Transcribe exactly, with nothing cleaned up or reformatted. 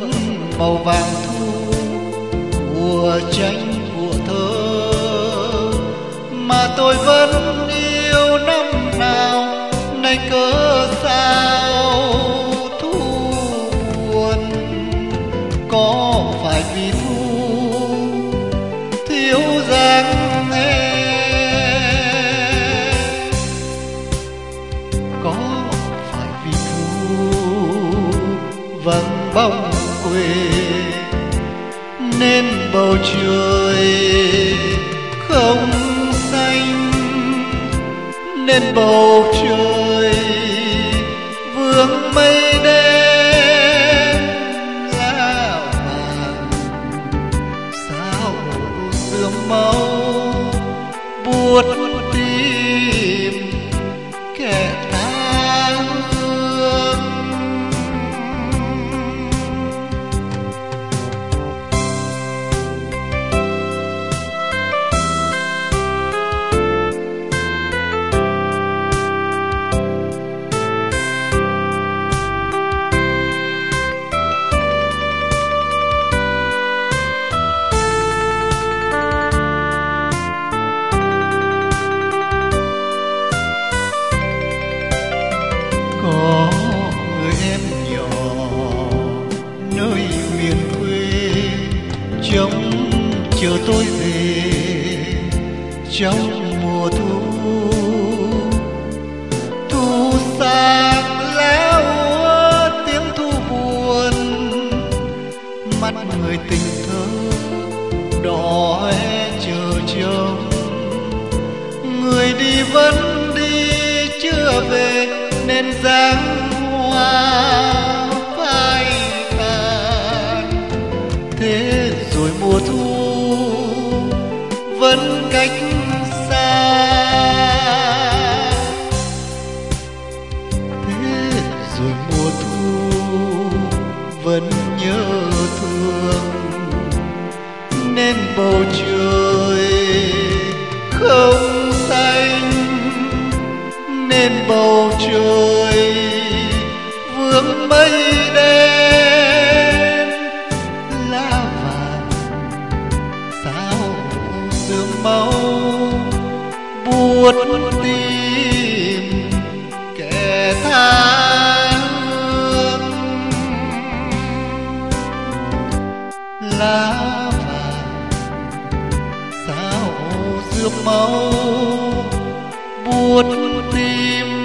vẫn màu vàng thu của tranh của thơ, mà tôi vẫn yêu năm nào nay cớ sao thu buồn. Có phải vì thu thiếu dáng em, có phải vì thu vắng bóng quê nên bầu trời không xanh, nên bầu trời vương mây đen lá vàng sao sương máu buốt tim kẻ tha hương. Có người em nhỏ nơi miền quê trông chờ tôi về trong mùa thu. Thu sang léo tiếng thu buồn, mắt người tình thơ đỏ chờ trông. Người đi vẫn đi chưa về nên dáng hoa phai tàn. Thế rồi mùa thu vẫn cách xa, thế rồi mùa thu vẫn nhớ thương, nên bầu trời không xanh, nên bầu trời vương mây đen lá vàng sao sương máu buốt tim kẻ tha hương. Lá vàng sao sương máu buốt tim